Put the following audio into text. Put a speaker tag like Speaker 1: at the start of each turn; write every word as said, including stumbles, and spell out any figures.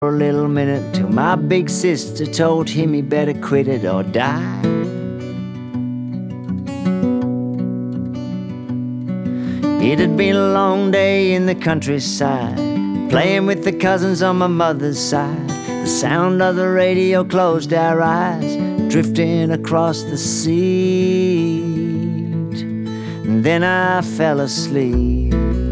Speaker 1: for a little minute till my big sister told him he better quit it or die. It had been a long day in the countryside, playing with the cousins on my mother's side. The sound of the radio closed our eyes, drifting across the seat. And then I fell asleep.